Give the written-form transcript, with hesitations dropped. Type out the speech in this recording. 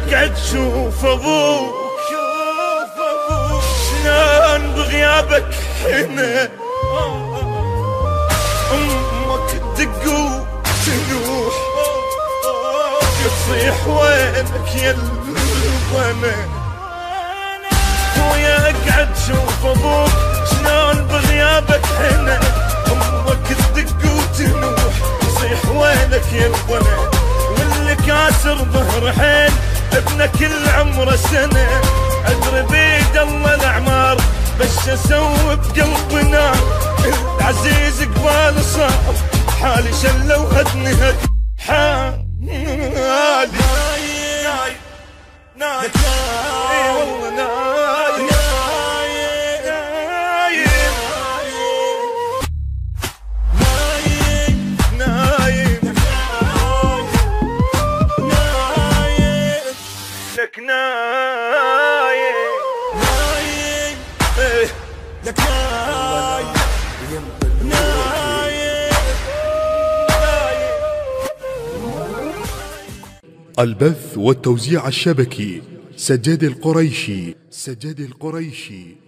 اقعد شوف ابوك شلون بغيابك هنا امك تدق وتنوح تصيح وينك يا البنا خويا اقعد شوف ابوك شلون بغيابك هنا امك تدق وتنوح تصيح وينك يا البنا واللي كاسر ظهر حين ابنه كل عمره سنه ادري بيد الله الاعمار بس اسوي بقلبنا العزيز قبال صار حالي شله وهدني هد حالي نايم اي والله نايم لك نايم لك البث والتوزيع الشبكي سجاد القريشي